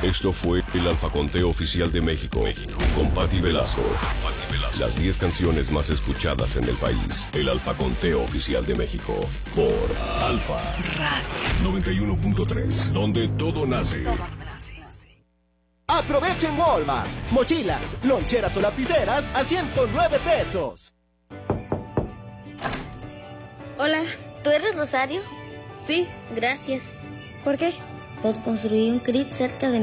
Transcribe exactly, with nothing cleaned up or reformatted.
Esto fue el Alfaconteo Oficial de México, con Patti Velasco. Las diez canciones más escuchadas en el país. El Alfaconteo Oficial de México, por Alfa Radio noventa y uno punto tres, donde todo nace. Aprovecha en Walmart. Mochilas, loncheras o lapiceras a ciento nueve pesos. Hola, ¿tú eres Rosario? Sí. Gracias. ¿Por qué? Por construir un C R I T cerca de